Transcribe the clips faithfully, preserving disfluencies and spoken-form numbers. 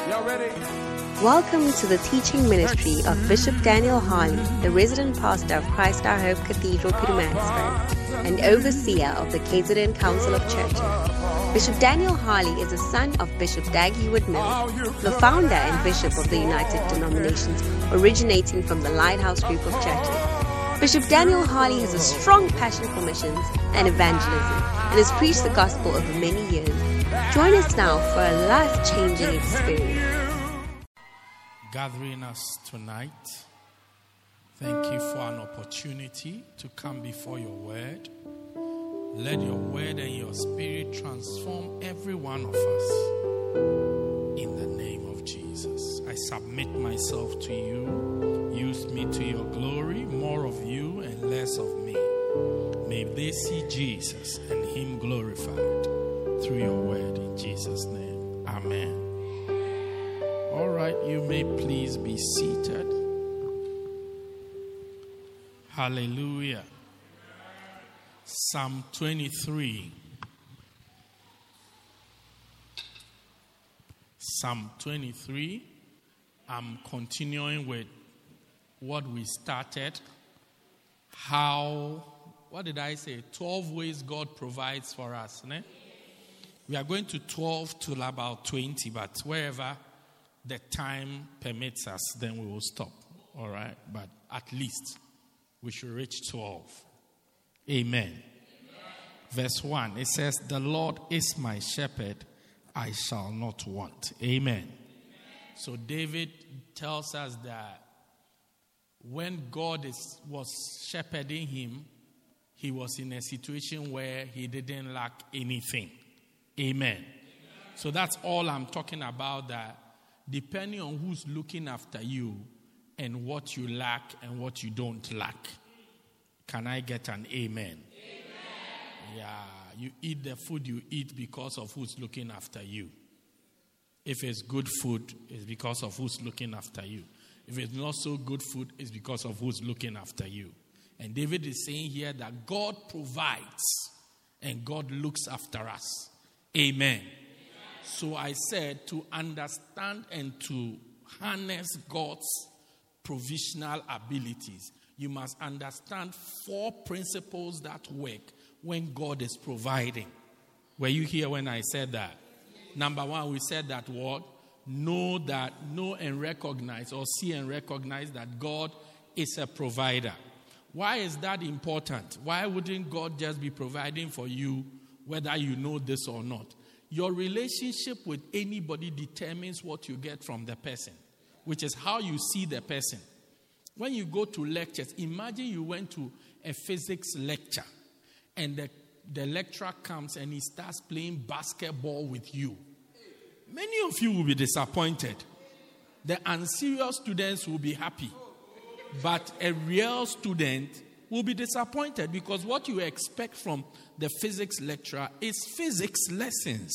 Y'all ready? Welcome to the teaching ministry of Bishop Daniel Harley, the resident pastor of Christ Our Hope Cathedral, Pietermaritzburg, and overseer of the K Z N Council of Churches. Bishop Daniel Harley is a son of Bishop Dag Heward Mills, the founder and bishop of the United Denominations, originating from the Lighthouse Group of Churches. Bishop Daniel Harley has a strong passion for missions and evangelism and has preached the gospel over many years. Join us now for a life-changing experience. Gathering us tonight, thank you for an opportunity to come before your word. Let your word and your spirit transform every one of us in the name of Jesus. I submit myself to you. Use me to your glory, more of you and less of me. May they see Jesus and him glorified through your word in Jesus' name. Amen. All right, you may please be seated. Hallelujah. Psalm twenty-three. Psalm twenty-three. I'm continuing with what we started. How, what did I say? twelve ways God provides for us. Ne? We are going to twelve till about twenty, but wherever the time permits us, then we will stop. All right? But at least we should reach twelve. Amen. Amen. Verse one, it says, "The Lord is my shepherd, I shall not want." Amen. Amen. So David tells us that when God is, was shepherding him, he was in a situation where he didn't lack anything. Amen. Amen. So that's all I'm talking about, that depending on who's looking after you and what you lack and what you don't lack. Can I get an amen? Amen. Yeah, you eat the food you eat because of who's looking after you. If it's good food, it's because of who's looking after you. If it's not so good food, it's because of who's looking after you. And David is saying here that God provides and God looks after us. Amen. So I said, to understand and to harness God's provisional abilities, you must understand four principles that work when God is providing. Were you here when I said that? Number one, we said that what? Know that, know and recognize, or see and recognize that God is a provider. Why is that important? Why wouldn't God just be providing for you whether you know this or not? Your relationship with anybody determines what you get from the person, which is how you see the person. When you go to lectures, imagine you went to a physics lecture and the, the lecturer comes and he starts playing basketball with you. Many of you will be disappointed. The unserious students will be happy. But a real student will be disappointed because what you expect from the physics lecturer is physics lessons.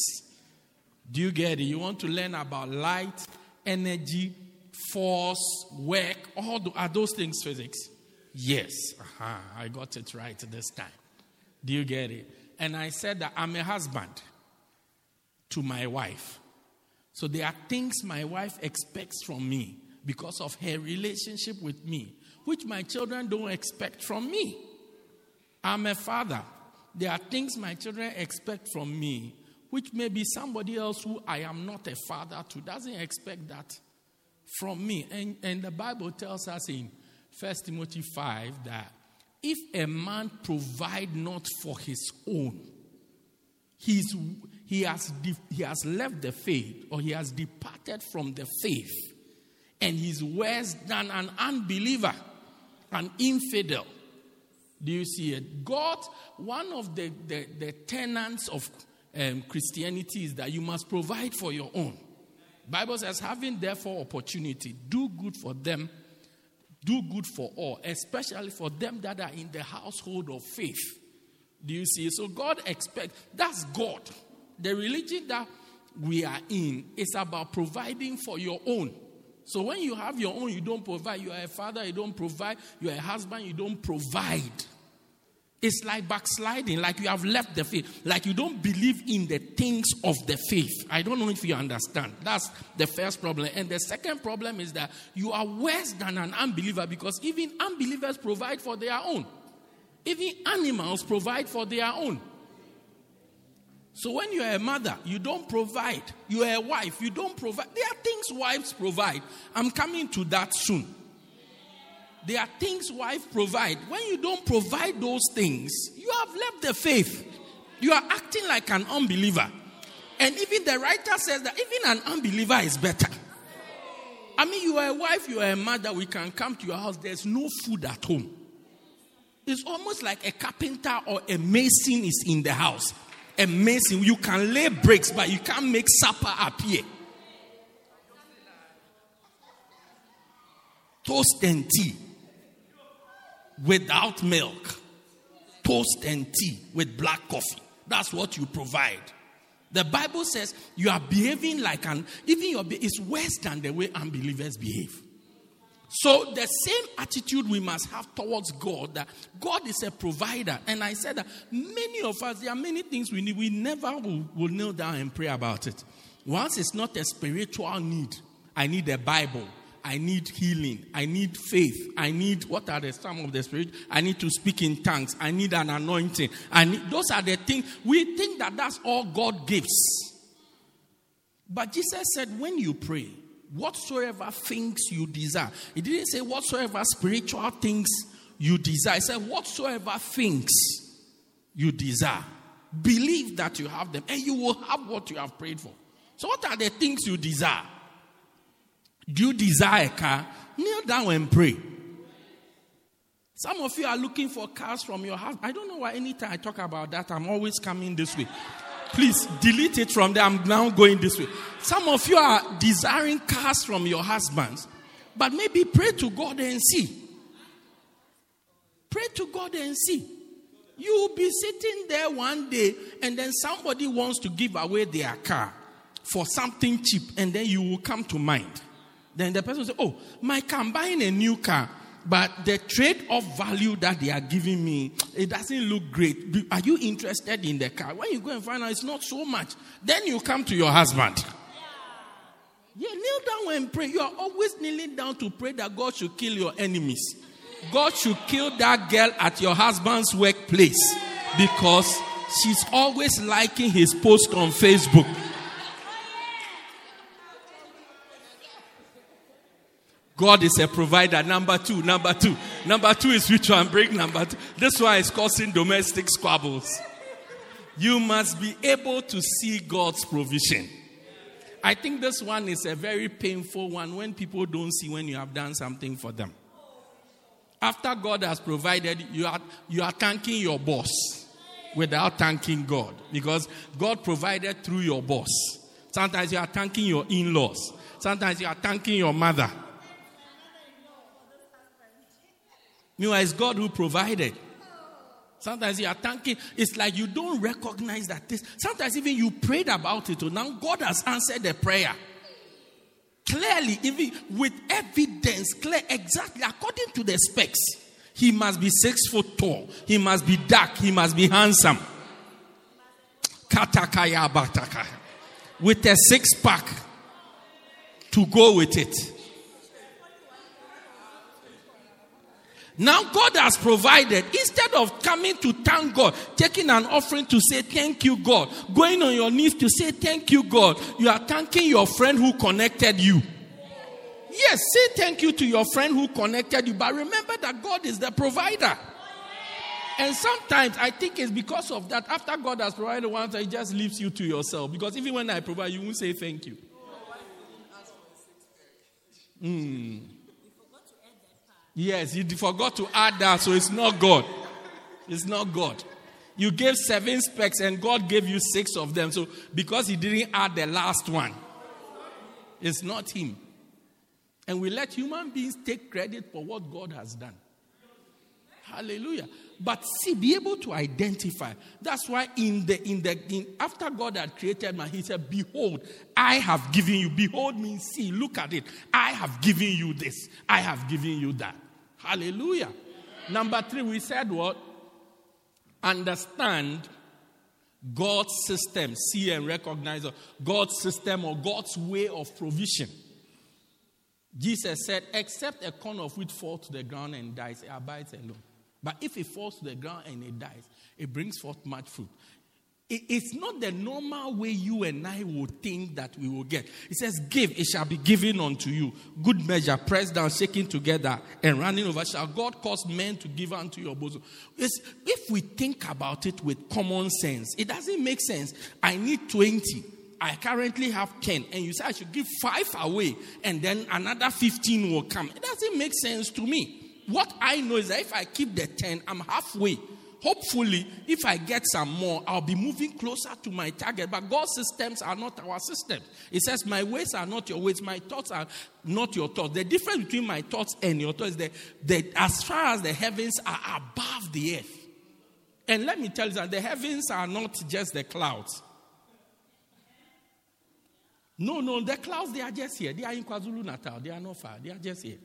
Do you get it? You want to learn about light, energy, force, work. All the, are those things physics? Yes. Uh-huh. I got it right this time. Do you get it? And I said that I'm a husband to my wife. So there are things my wife expects from me because of her relationship with me, which my children don't expect from me. I'm a father. There are things my children expect from me, which maybe somebody else who I am not a father to doesn't expect that from me. And, and the Bible tells us in First Timothy five that if a man provide not for his own, he's, he, has de- he has left the faith, or he has departed from the faith, and he's worse than an unbeliever, an infidel. Do you see it? God, one of the, the, the tenets of um, Christianity is that you must provide for your own. Bible says, having therefore opportunity, do good for them, do good for all, especially for them that are in the household of faith. Do you see? So God expects, that's God. The religion that we are in is about providing for your own. So when you have your own, you don't provide. You are a father, you don't provide. You are a husband, you don't provide. It's like backsliding, like you have left the faith, like you don't believe in the things of the faith. I don't know if you understand. That's the first problem. And the second problem is that you are worse than an unbeliever, because even unbelievers provide for their own. Even animals provide for their own. So when you are a mother, you don't provide. You are a wife, you don't provide. There are things wives provide. I'm coming to that soon. There are things wives provide. When you don't provide those things, you have left the faith. You are acting like an unbeliever. And even the writer says that even an unbeliever is better. I mean, you are a wife, you are a mother, we can come to your house, there's no food at home. It's almost like a carpenter or a mason is in the house. A mason, you can lay bricks, but you can't make supper appear. Toast and tea without milk. Toast and tea with black coffee. That's what you provide. The Bible says you are behaving like an, even your it's worse than the way unbelievers behave. So the same attitude we must have towards God, that God is a provider. And I said that many of us, there are many things we need. We never will, will kneel down and pray about it. Once it's not a spiritual need, I need a Bible. I need healing. I need faith. I need, what are the some of the spirit? I need to speak in tongues. I need an anointing. I need, those are the things. We think that that's all God gives. But Jesus said, when you pray, whatsoever things you desire. He didn't say whatsoever spiritual things you desire. He said whatsoever things you desire. Believe that you have them, and you will have what you have prayed for. So what are the things you desire? Do you desire a car? Kneel down and pray. Some of you are looking for cars from your house. I don't know why anytime I talk about that, I'm always coming this way. Please delete it from there. I'm now going this way. Some of you are desiring cars from your husbands, but maybe pray to God and see. Pray to God and see. You will be sitting there one day, and then somebody wants to give away their car for something cheap, and then you will come to mind. Then the person will say, oh, my car, I'm buying a new car, but the trade-off value that they are giving me, it doesn't look great. Are you interested in the car? When you go and find out it's not so much, then you come to your husband. Yeah, kneel down and pray. You are always kneeling down to pray that God should kill your enemies. God should kill that girl at your husband's workplace, because she's always liking his post on Facebook. God is a provider. Number two, number two. Number two is which one? Break number two. This one is causing domestic squabbles. You must be able to see God's provision. I think this one is a very painful one when people don't see when you have done something for them. After God has provided, you are, you are thanking your boss without thanking God, because God provided through your boss. Sometimes you are thanking your in-laws. Sometimes you are thanking your mother. Meanwhile, it's God who provided. Sometimes you are thanking. It's like you don't recognize that this. Sometimes even you prayed about it. Now God has answered the prayer. Clearly, even with evidence, clear, exactly according to the specs. He must be six foot tall. He must be dark. He must be handsome. Katakaya bataka. With a six pack to go with it. Now God has provided. Instead of coming to thank God, taking an offering to say thank you, God, going on your knees to say thank you, God, you are thanking your friend who connected you. Yes, say thank you to your friend who connected you, but remember that God is the provider. And sometimes I think it's because of that, after God has provided once, He just leaves you to yourself. Because even when I provide, you won't say thank you. Hmm. Yes, you forgot to add that, so it's not God. It's not God. You gave seven specks and God gave you six of them. So because He didn't add the last one, it's not Him. And we let human beings take credit for what God has done. Hallelujah. But see, be able to identify. That's why in the in the in after God had created man, He said, behold, I have given you. Behold means see, look at it. I have given you this. I have given you that. Hallelujah. Number three, we said what? understand God's system, see and recognize God's system or God's way of provision. Jesus said, except a corn of wheat falls to the ground and dies, it abides alone. But if it falls to the ground and it dies, it brings forth much fruit. It's not the normal way you and I would think that we will get. It says, give, it shall be given unto you. Good measure, pressed down, shaking together, and running over. Shall God cause men to give unto your bosom? It's, if we think about it with common sense, it doesn't make sense. I need twenty. I currently have ten. And you say I should give five away, and then another fifteen will come. It doesn't make sense to me. What I know is that if I keep the ten, I'm halfway. Hopefully, if I get some more, I'll be moving closer to my target. But God's systems are not our systems. It says, my ways are not your ways. My thoughts are not your thoughts. The difference between my thoughts and your thoughts is that, that as far as the heavens are above the earth. And let me tell you that the heavens are not just the clouds. No, no, the clouds, they are just here. They are in KwaZulu-Natal. They are not far. They are just here.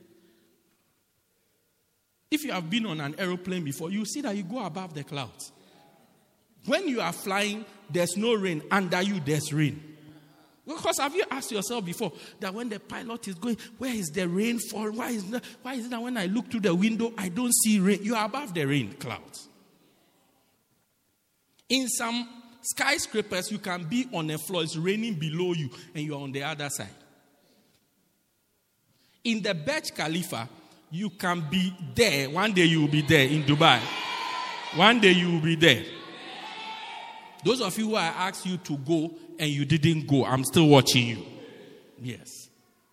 If you have been on an aeroplane before, you see that you go above the clouds. When you are flying, there's no rain. Under you, there's rain. Because have you asked yourself before that when the pilot is going, where is the rain falling? Why is, that, why is it that when I look through the window, I don't see rain? You are above the rain clouds. In some skyscrapers, you can be on a floor, it's raining below you, and you are on the other side. In the Burj Khalifa, you can be there. One day you will be there in Dubai. One day you will be there. Those of you who I asked you to go and you didn't go, I'm still watching you. Yes.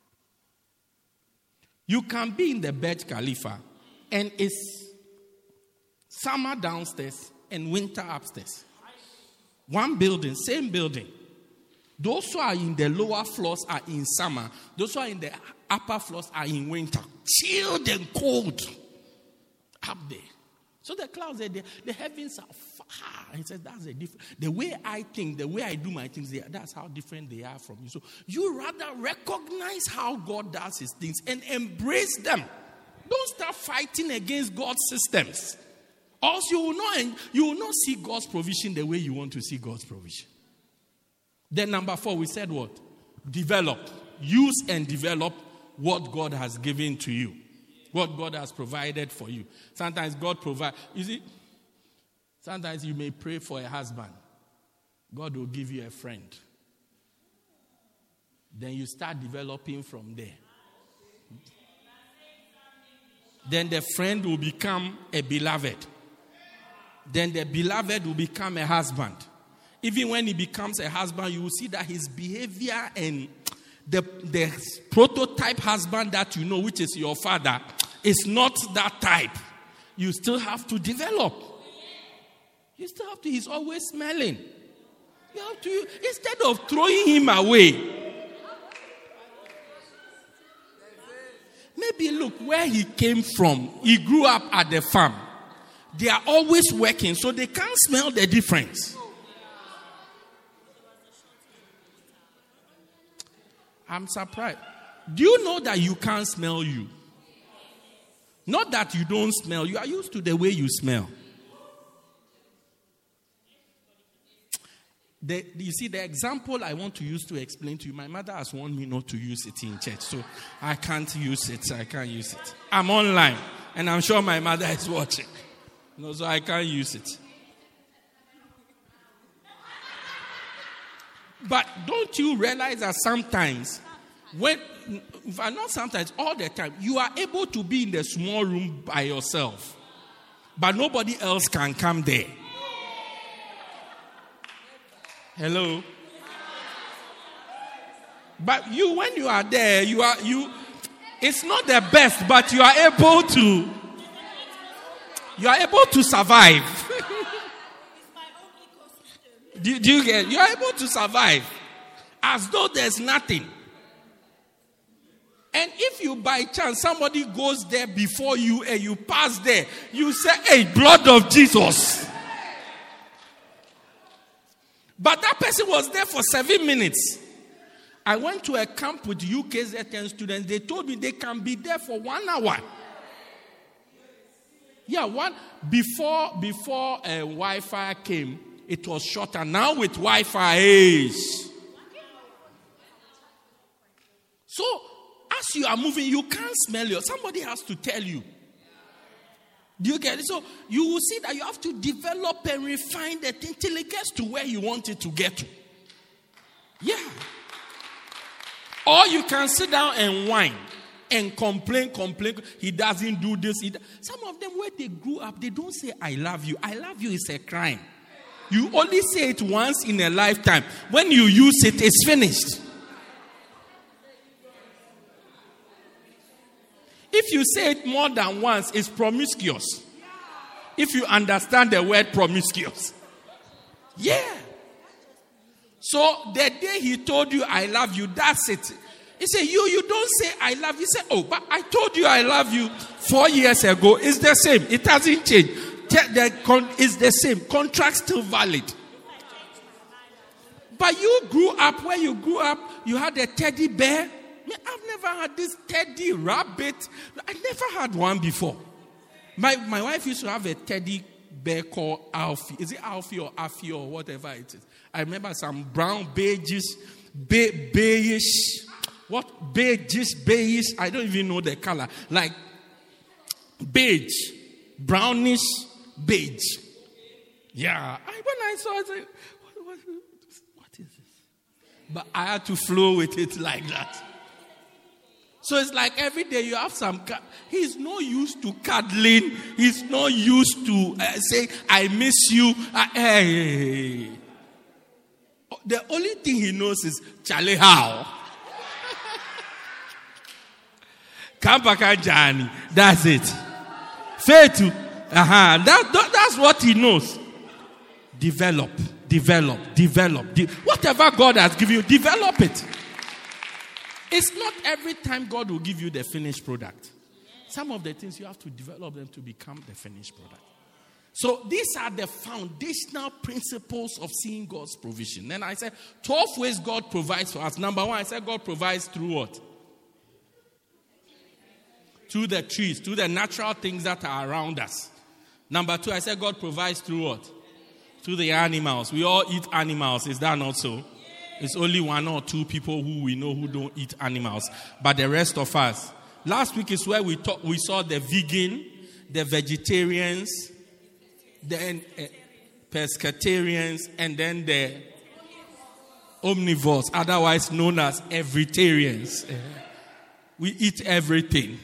You can be in the Burj Khalifa and it's summer downstairs and winter upstairs. One building, same building. Those who are in the lower floors are in summer. Those who are in the upper floors are in winter. Chilled and cold up there. So the clouds are there. The heavens are far. He says that's the difference. The way I think, the way I do my things, that's how different they are from you. So you rather recognize how God does his things and embrace them. Don't start fighting against God's systems. Else you will not, you will not see God's provision the way you want to see God's provision. Then number four, we said what? Develop. Use and develop what God has given to you. What God has provided for you. Sometimes God provides. You see, sometimes you may pray for a husband. God will give you a friend. Then you start developing from there. Then the friend will become a beloved. Then the beloved will become a husband. Even when he becomes a husband, you will see that his behavior and the, the prototype husband that you know, which is your father, is not that type. You still have to develop. You still have to, he's always smelling. You have to, instead of throwing him away, maybe look where he came from. He grew up at the farm. They are always working, so they can't smell the difference. I'm surprised. Do you know that you can't smell you? Not that you don't smell. You are used to the way you smell. The, you see, the example I want to use to explain to you, my mother has warned me not to use it in church, so I can't use it. I can't use it. I'm online, and I'm sure my mother is watching. No, so I can't use it. But don't you realize that sometimes, when, not sometimes, all the time, you are able to be in the small room by yourself, but nobody else can come there. Hello? But you, when you are there, you are, you, it's not the best, but you are able to, you are able to survive. Do, do you get? You are able to survive as though there's nothing. And if you by chance somebody goes there before you and you pass there, you say, "Hey, blood of Jesus." But that person was there for seven minutes. I went to a camp with U K Z ten students. They told me they can be there for one hour. Yeah, one before before uh, Wi-Fi came, it was shorter. Now with Wi-Fi, is so as you are moving, you can't smell it. Somebody has to tell you. Do you get it? So you will see that you have to develop and refine the thing till it gets to where you want it to get to. Yeah. Or you can sit down and whine and complain, complain. He doesn't do this. He do- Some of them, where they grew up, they don't say, I love you. I love you is a crime. You only say it once in a lifetime. When you use it, it's finished. If you say it more than once, it's promiscuous. If you understand the word promiscuous. Yeah. So the day he told you, I love you, that's it. He said, you, you don't say, I love you. He said, oh, but I told you I love you four years ago. It's the same. It hasn't changed. The con- it's the same. Contract still valid. But you grew up, where you grew up, you had a teddy bear. I've never had this teddy rabbit. I never had one before. My my wife used to have a teddy bear called Alfie. Is it Alfie or Alfie or whatever it is? I remember some brown beiges, be, beige, what beige, beige? I don't even know the color. Like beige, brownish beige. Yeah. I, when I saw it, I said, what, what, what is this? But I had to flow with it like that. So it's like every day you have some. He's not used to cuddling. He's not used to uh, saying, I miss you. Uh, hey. The only thing he knows is, Charlie, how? Kampaka Jani. That's it. Fetu. Uh-huh. That, that, that's what he knows. Develop, develop, develop. De- Whatever God has given you, develop it. It's not every time God will give you the finished product. Some of the things you have to develop them to become the finished product. So these are the foundational principles of seeing God's provision. Then I said, twelve ways God provides for us. Number one, I said God provides through what? Through the trees, through the natural things that are around us. Number two, I said God provides through what? Through the animals. We all eat animals. Is that not so? It's only one or two people who we know who don't eat animals. But the rest of us. Last week is where we talk, we saw the vegan, the vegetarians, then uh, pescatarians, and then the omnivores, otherwise known as everytarians. Uh, we eat everything.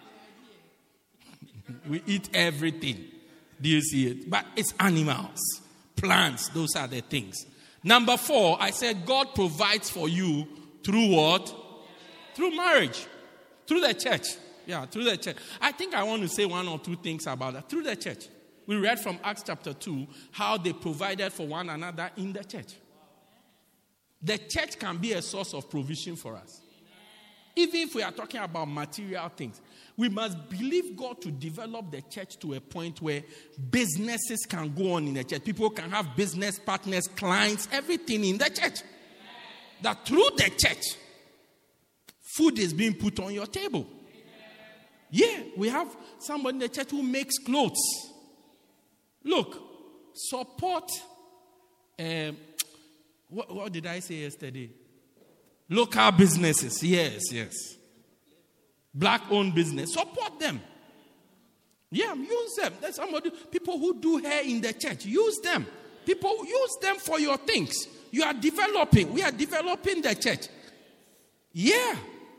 We eat everything. Do you see it? But it's animals, plants, those are the things. Number four, I said God provides for you through what? Through marriage. Through the church. Yeah, through the church. I think I want to say one or two things about that. Through the church. We read from Acts chapter two how they provided for one another in the church. The church can be a source of provision for us. Even if we are talking about material things, we must believe God to develop the church to a point where businesses can go on in the church. People can have business partners, clients, everything in the church. That through the church, food is being put on your table. Yeah, we have somebody in the church who makes clothes. Look, support, um, what, what did I say yesterday? Local businesses, yes, yes. Black-owned business, support them. Yeah, use them. There's somebody, people who do hair in the church, use them. People, use them for your things. You are developing. We are developing the church. Yeah.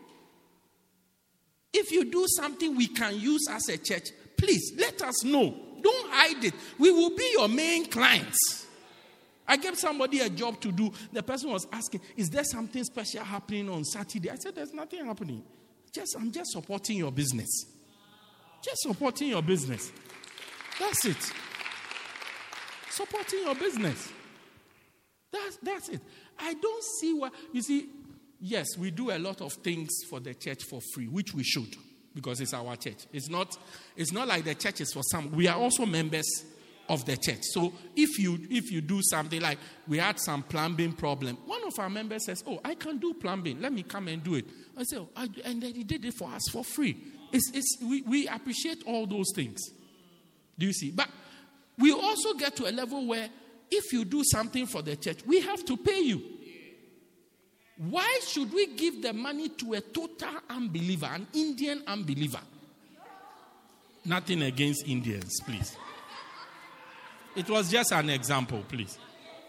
If you do something we can use as a church, please let us know. Don't hide it. We will be your main clients. I gave somebody a job to do. The person was asking, is there something special happening on Saturday? I said, there's nothing happening. Just, I'm just supporting your business. Just supporting your business. That's it. Supporting your business. That's, that's it. I don't see why. You see, yes, we do a lot of things for the church for free, which we should, because it's our church. It's not, it's not like the church is for some. We are also members of the church. So if you if you do something like we had some plumbing problem, one of our members says, oh, I can do plumbing. Let me come and do it. I say, oh, I, and then he did it for us for free. It's, it's, we, we appreciate all those things. Do you see? But we also get to a level where if you do something for the church, we have to pay you. Why should we give the money to a total unbeliever, an Indian unbeliever? Nothing against Indians, please. It was just an example, please.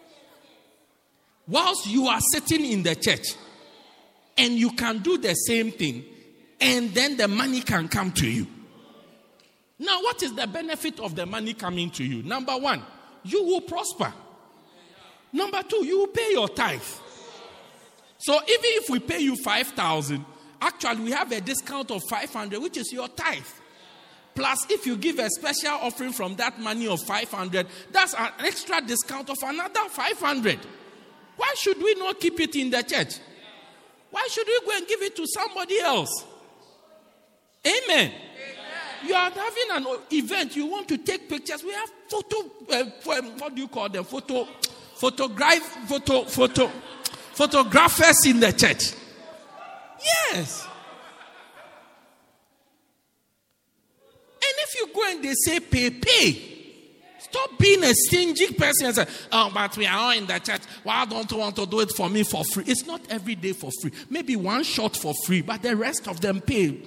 Whilst you are sitting in the church and you can do the same thing, and then the money can come to you. Now, what is the benefit of the money coming to you? Number one, you will prosper. Number two, you will pay your tithe. So even if we pay you five thousand, actually we have a discount of five hundred, which is your tithe. Plus, if you give a special offering from that money of five hundred, that's an extra discount of another five hundred. Why should we not keep it in the church? Why should we go and give it to somebody else? Amen. Amen. You are having an event, you want to take pictures. We have photo, uh, what do you call them? Photo, photograph, photo, photo, photographers in the church. Yes. And if you go and they say pay, pay. Stop being a stingy person and say, oh, but we are all in the church. Why don't you want to do it for me for free? It's not every day for free. Maybe one shot for free, but the rest of them pay.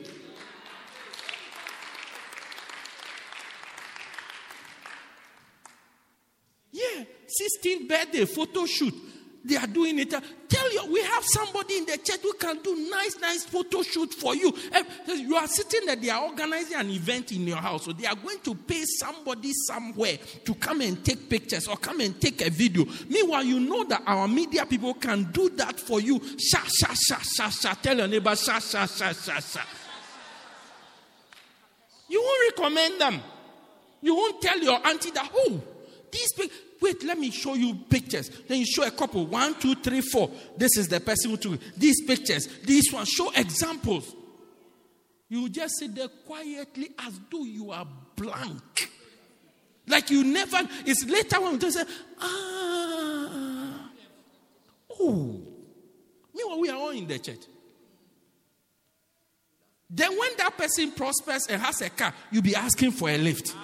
Yeah, sixteenth birthday photo shoot. They are doing it. Tell you, we have somebody in the church who can do nice, nice photo shoot for you. You are sitting there, they are organizing an event in your house. So they are going to pay somebody somewhere to come and take pictures or come and take a video. Meanwhile, you know that our media people can do that for you. Sha, sha, sha, sha, sha. Tell your neighbor, sha, sha, sha, sha, sha. You won't recommend them. You won't tell your auntie that, oh, these pictures. Wait, let me show you pictures. Then you show a couple. One, two, three, four. This is the person who took these pictures. This one. Show examples. You just sit there quietly as though you are blank. Like you never. It's later when you say, ah. Oh. Meanwhile, we are all in the church. Then when that person prospers and has a car, you'll be asking for a lift.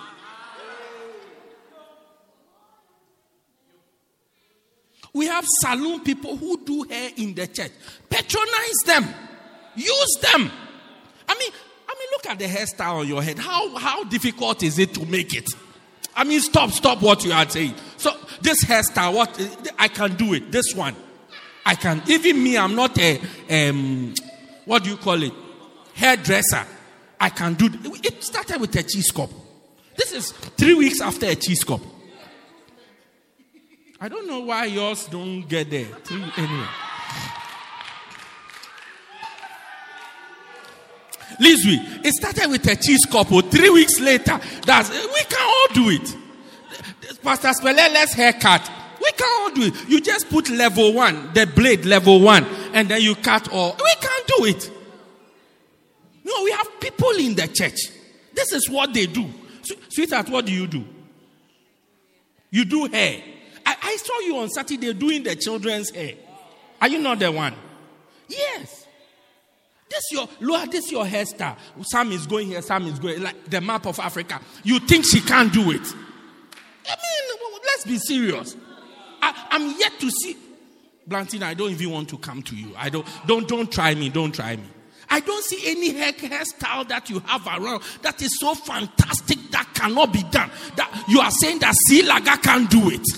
We have saloon people who do hair in the church. Patronize them. Use them. I mean, I mean, look at the hairstyle on your head. How how difficult is it to make it? I mean, stop, stop what you are saying. So this hairstyle, what I can do it. This one, I can. Even me, I'm not a um, what do you call it? Hairdresser. I can do. It started with a cheese cup. This is three weeks after a cheese cup. I don't know why yours don't get there. Anyway. Listen, it started with a cheese couple. Three weeks later, that's we can all do it. Pastor Spelele's haircut. We can all do it. You just put level one, the blade level one, and then you cut all. We can do it. No, we have people in the church. This is what they do. Sweetheart, what do you do? You do hair. I, I saw you on Saturday doing the children's hair. Are you not the one? Yes. This your Lord, this your hairstyle. Some is going here, some is going like the map of Africa. You think she can't do it? I mean, let's be serious. I, I'm yet to see. Blantina, I don't even want to come to you. I don't don't don't try me. Don't try me. I don't see any hair hairstyle that you have around that is so fantastic that cannot be done. That you are saying that Silaga can't do it.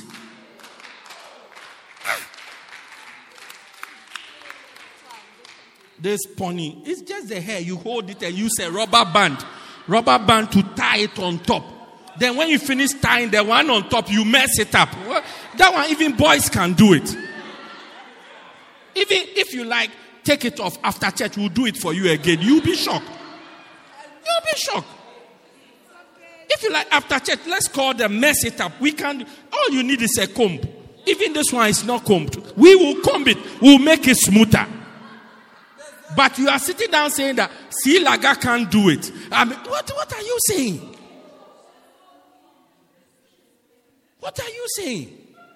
This pony, it's just the hair. You hold it and use a rubber band. Rubber band to tie it on top. Then when you finish tying the one on top, you mess it up. That one, even boys can do it. Even if you like, take it off after church, we'll do it for you again. You'll be shocked. You'll be shocked. If you like, after church, let's call them mess it up. We can, all you need is a comb. Even this one is not combed. We will comb it. We'll make it smoother. But you are sitting down saying that Silaga can't do it. I mean, what, what are you saying? What are you saying?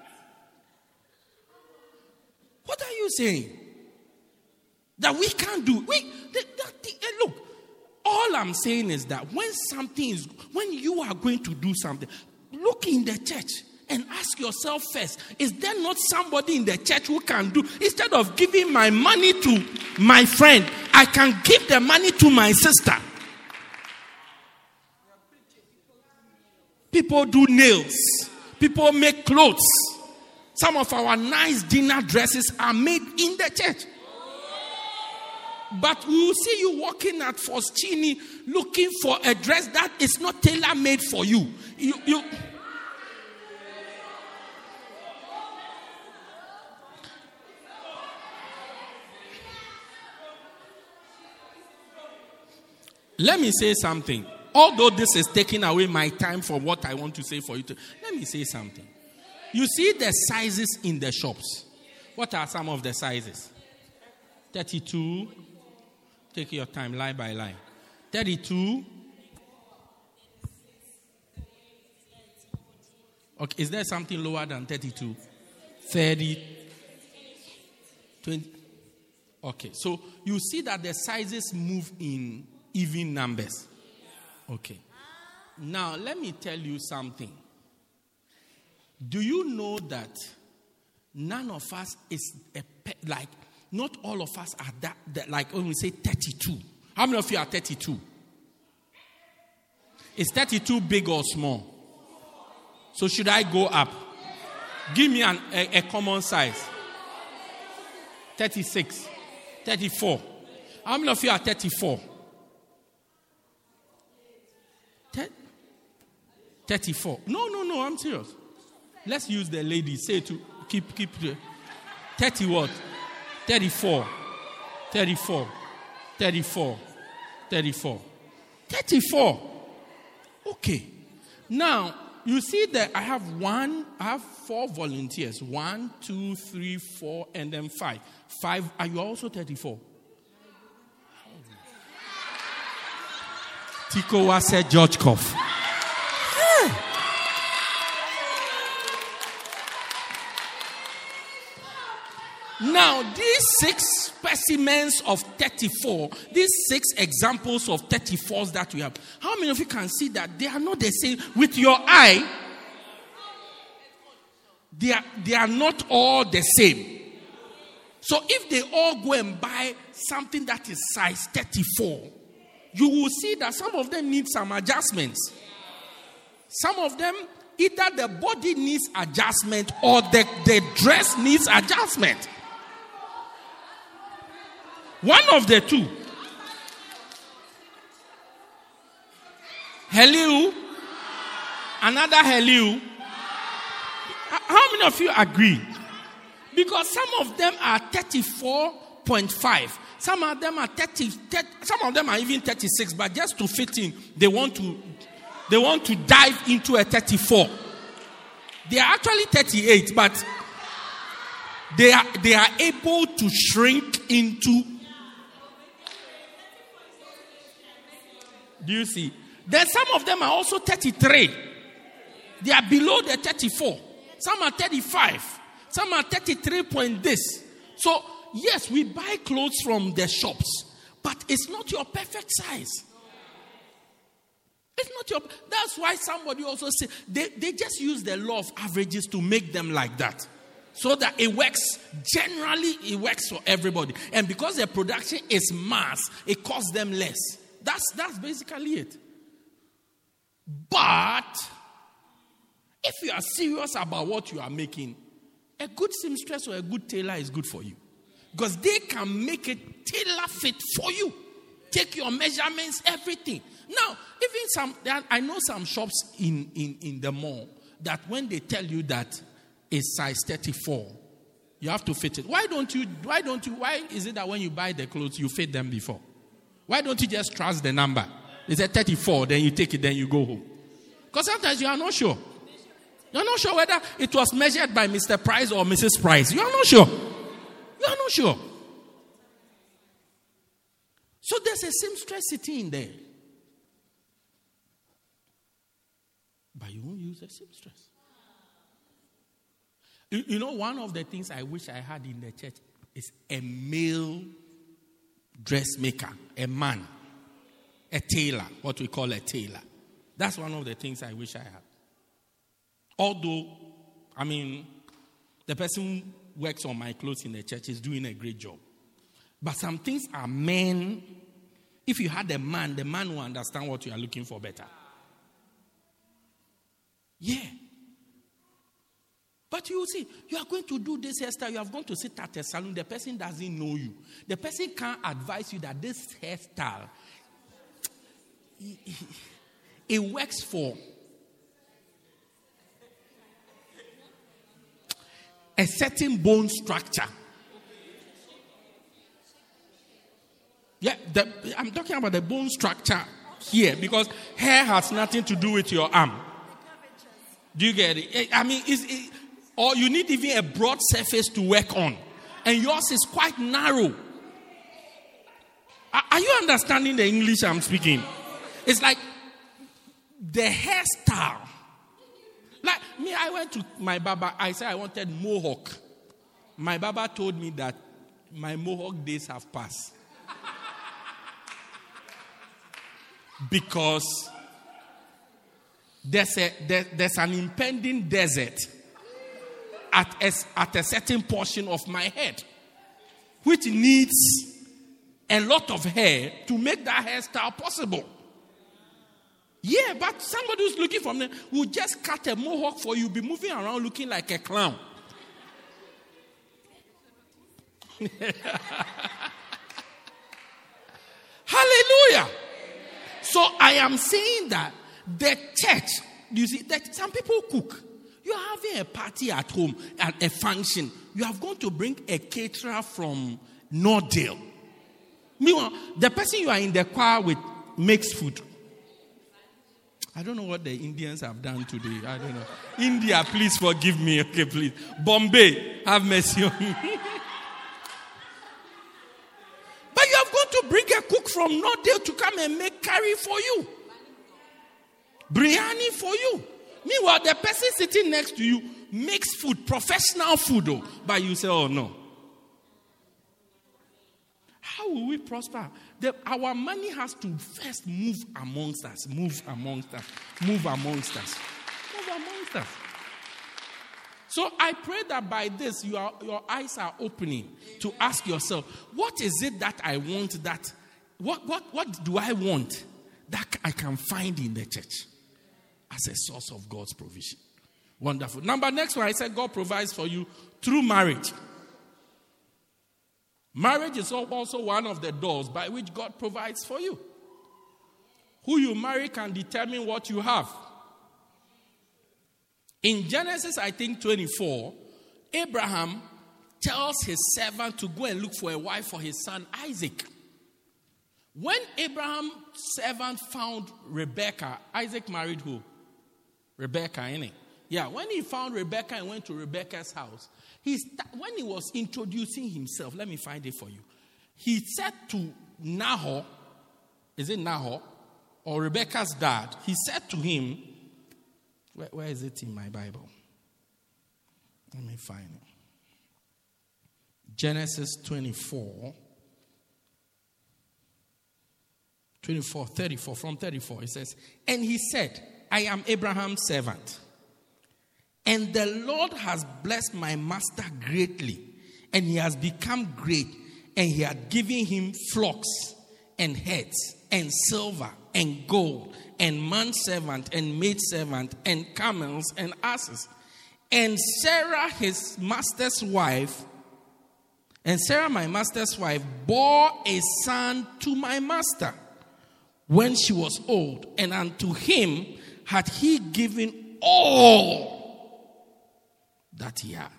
What are you saying? That we can't do. We, that, that, look, all all I'm saying is that when something is, when you are going to do something, look in the church and ask yourself first, is there not somebody in the church who can do? Instead of giving my money to my friend, I can give the money to my sister. People do nails. People make clothes. Some of our nice dinner dresses are made in the church. But we will see you walking at Foschini looking for a dress that is not tailor-made for you. You, you. Let me say something. Although this is taking away my time from what I want to say for you to, let me say something. You see the sizes in the shops. What are some of the sizes? thirty-two. Take your time, line by line. thirty-two. Okay, is there something lower than thirty-two? thirty. twenty. Okay, so you see that the sizes move in even numbers. Okay. Now, let me tell you something. Do you know that none of us is a pe- like, not all of us are that, that, like when we say thirty-two. How many of you are thirty-two? Is thirty-two big or small? So should I go up? Give me an, a, a common size. thirty-six. thirty-four. How many of you are thirty-four? thirty-four. No, no, no, I'm serious. Let's use the ladies. Say to keep, keep the thirty what? thirty-four. thirty-four. thirty-four. thirty-four. thirty-four. Okay. Now, you see that I have one, I have four volunteers. One, two, three, four, and then five. Five. Are you also thirty-four? Tiko was said George Koff. Now, these six specimens of thirty-four, these six examples of thirty-fours that we have, how many of you can see that they are not the same? With your eye, they are, they are not all the same. So if they all go and buy something that is size thirty-four, you will see that some of them need some adjustments. Some of them, either the body needs adjustment or the, the dress needs adjustment. One of the two. Hello. Another hello. How many of you agree? Because some of them are thirty-four point five. Some of them are thirty, thirty. Some of them are even thirty-six. But just to fit in, they want to, they want to dive into a thirty-four. They are actually thirty-eight, but they are they are able to shrink into. Do you see? Then some of them are also thirty-three. They are below the thirty-four. Some are thirty-five. Some are thirty-three point this. So, yes, we buy clothes from the shops, but it's not your perfect size. It's not your... That's why somebody also said, they, they just use the law of averages to make them like that. So that it works, generally it works for everybody. And because their production is mass, it costs them less. That's that's basically it. But if you are serious about what you are making, a good seamstress or a good tailor is good for you. Because they can make it tailor fit for you. Take your measurements, everything. Now, even some, I know some shops in, in, in the mall that when they tell you that it's size thirty-four, you have to fit it. Why don't you, why don't you, why is it that when you buy the clothes, you fit them before? Why don't you just trust the number? They say thirty-four, then you take it, then you go home. Because sometimes you are not sure. You are not sure whether it was measured by Mister Price or Missus Price. You are not sure. You are not sure. So there's a seamstress sitting in there. But you won't use a seamstress. You, you know, one of the things I wish I had in the church is a male dressmaker, a man. a tailor, what we call a tailor. That's one of the things I wish I had. Although, I mean, the person who works on my clothes in the church is doing a great job. But some things are men. If you had a man, the man will understand what you are looking for better. Yeah. But you see, you are going to do this hairstyle, you are going to sit at a salon, the person doesn't know you. The person can't advise you that this hairstyle, it, it works for a certain bone structure. Yeah, the, I'm talking about the bone structure here because hair has nothing to do with your arm. Do you get it? I mean, it's, it, or you need even a broad surface to work on. And yours is quite narrow. Are, are you understanding the English I'm speaking? It's like the hairstyle. Like me, I went to my barber. I said I wanted mohawk. My barber told me that my mohawk days have passed. Because there's, a, there, there's an impending desert at a, at a certain portion of my head, which needs a lot of hair to make that hairstyle possible. Yeah, but somebody who's looking for me will just cut a mohawk for you, be moving around looking like a clown. Hallelujah. So I am saying that the church, you see, that some people cook. You're having a party at home, at a function. You have gone to bring a caterer from Nordale. Meanwhile, the person you are in the car with makes food. I don't know what the Indians have done today. I don't know. India, please forgive me. Okay, please. Bombay, have mercy on me. But you have gone to bring a cook from Nordale to come and make curry for you. Biryani for you. Meanwhile, the person sitting next to you makes food, professional food, though. But you say, oh no. How will we prosper? The, our money has to first move amongst us. Move amongst us. Move amongst us. Move amongst us. So I pray that by this, you are, your eyes are opening to ask yourself, what is it that I want that, what, what, what do I want that I can find in the church as a source of God's provision? Wonderful. Number next one, I said God provides for you through marriage. Marriage is also one of the doors by which God provides for you. Who you marry can determine what you have. In Genesis, I think twenty-four, Abraham tells his servant to go and look for a wife for his son Isaac. When Abraham's servant found Rebekah, Isaac married who? Rebekah, innit? Yeah, when he found Rebekah and went to Rebekah's house, he st- when he was introducing himself, let me find it for you. He said to Nahor, is it Nahor? Or Rebekah's dad, he said to him, where, where is it in my Bible? Let me find it. Genesis twenty-four. twenty-four, thirty-four, from thirty-four, it says, and he said, I am Abraham's servant. And the Lord has blessed my master greatly, and he has become great, and he had given him flocks and herds and silver and gold and manservant and maidservant and camels and asses. And Sarah, his master's wife, and Sarah, my master's wife, bore a son to my master when she was old, and unto him had he given all that he has.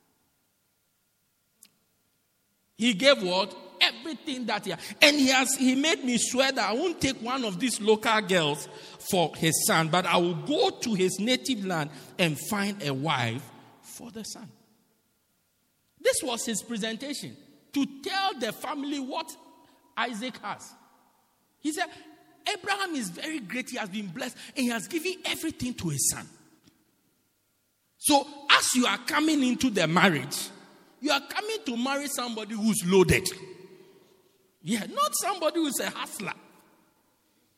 He gave what? Everything that he has. And he has he made me swear that I won't take one of these local girls for his son, but I will go to his native land and find a wife for the son. This was his presentation, to tell the family what Isaac has. He said, Abraham is very great, he has been blessed, and he has given everything to his son. So, as you are coming into the marriage, you are coming to marry somebody who's loaded. Yeah, not somebody who's a hustler.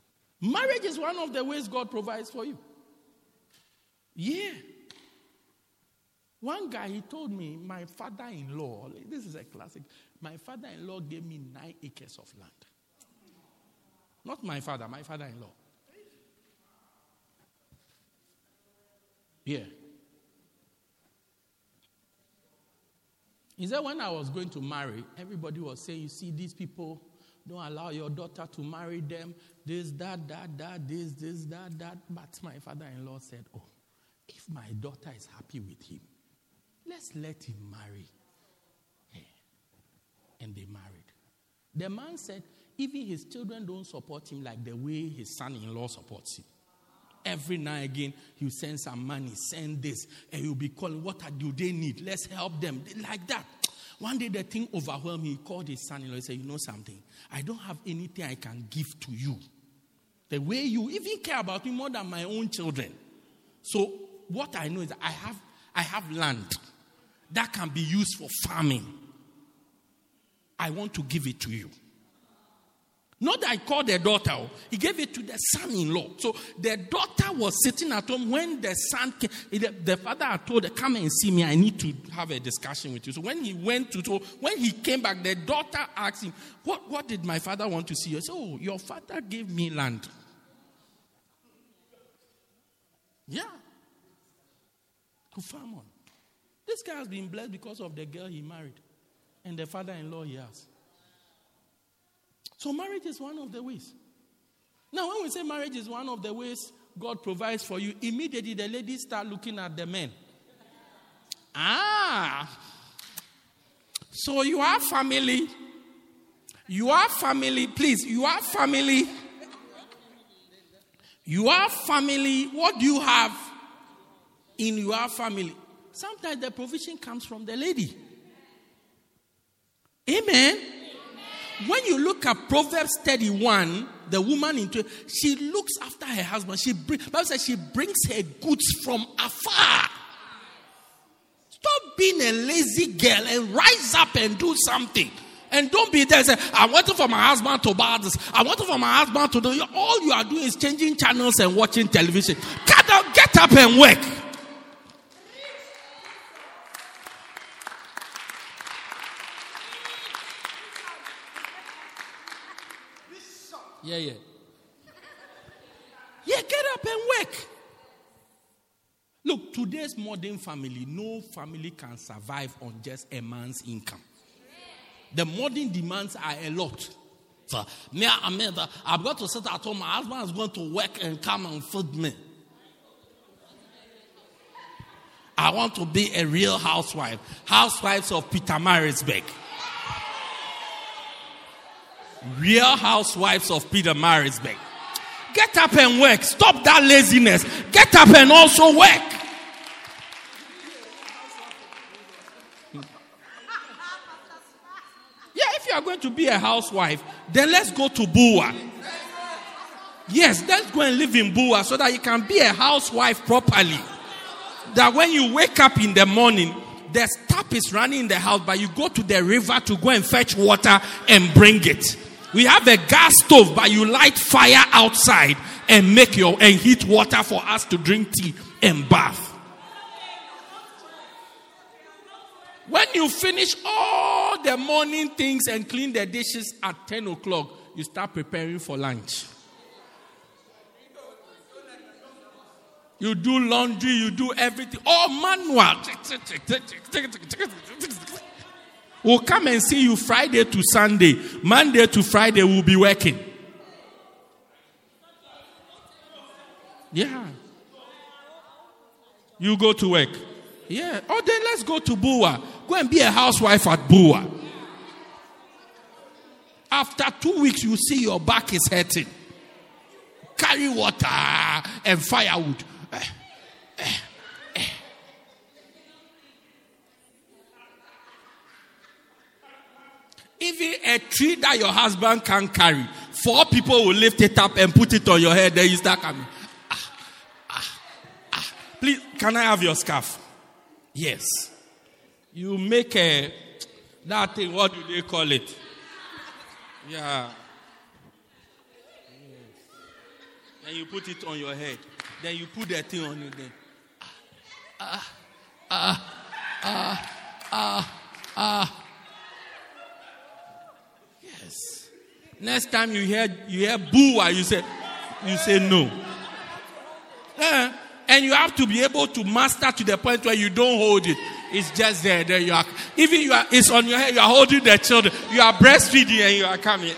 Marriage is one of the ways God provides for you. Yeah. One guy, he told me, my father-in-law, this is a classic, my father-in-law gave me nine acres of land. Not my father, my father-in-law. Yeah. He said when I was going to marry, everybody was saying, you see, these people don't allow your daughter to marry them. This, that, that, that, this, this, that, that. But my father-in-law said, oh, if my daughter is happy with him, let's let him marry. Yeah. And they married. The man said, even his children don't support him like the way his son-in-law supports him. Every now and again, he'll send some money, send this, and he'll be calling, what do they need? Let's help them. Like that. One day the thing overwhelmed him. He called his son-in-law and said, you know something? I don't have anything I can give to you. The way you even care about me more than my own children. So what I know is that I have, I have land that can be used for farming. I want to give it to you. Not that I called the daughter. He gave it to the son-in-law. So the daughter was sitting at home when the son came. The, the father had told her, come and see me. I need to have a discussion with you. So when he went to, so when he came back, the daughter asked him, what, what did my father want to see? He said, oh, your father gave me land. Yeah. To farm on. This guy has been blessed because of the girl he married. And the father-in-law he has. So marriage is one of the ways. Now, when we say marriage is one of the ways God provides for you, immediately the ladies start looking at the men. Ah. So you are family. You are family. Please, you are family. You are family. What do you have in your family? Sometimes the provision comes from the lady. Amen. When you look at Proverbs thirty-one, the woman into she looks after her husband. She bring, Bible says she brings her goods from afar. Stop being a lazy girl and rise up and do something. And don't be there and say, I'm waiting for my husband to buy this. I'm waiting for my husband to do. All you are doing is changing channels and watching television. Get up, get up and work. Yeah, yeah. Yeah, get up and work. Look, today's modern family, no family can survive on just a man's income. The modern demands are a lot. So, me, I mean, I've got to sit at home. My husband is going to work and come and feed me. I want to be a real housewife. Housewives of Pietermaritzburg. Real housewives of Pietermaritzburg. Get up and work. Stop that laziness. Get up and also work. Yeah, if you are going to be a housewife, then let's go to Bua. Yes, let's go and live in Bua so that you can be a housewife properly. That when you wake up in the morning, the tap is running in the house, but you go to the river to go and fetch water and bring it. We have a gas stove, but you light fire outside and make your and heat water for us to drink tea and bath. When you finish all the morning things and clean the dishes at ten o'clock, you start preparing for lunch. You do laundry, you do everything. All manual. We'll come and see you Friday to Sunday. Monday to Friday, we'll be working. Yeah. You go to work. Yeah. Oh, then let's go to Bua. Go and be a housewife at Bua. After two weeks, you see your back is hurting. Carry water and firewood. Even a tree that your husband can carry, four people will lift it up and put it on your head. Then you start coming. Ah, ah, ah. Please, can I have your scarf? Yes. You make a, that thing, what do they call it? Yeah. And you put it on your head. Then you put that thing on you. Then. Ah, ah, ah, ah, ah. Yes. Next time you hear you hear boo, you say you say no. Uh, and you have to be able to master to the point where you don't hold it. It's just there. There you are. Even you are. It's on your head. You are holding the children. You are breastfeeding and you are coming.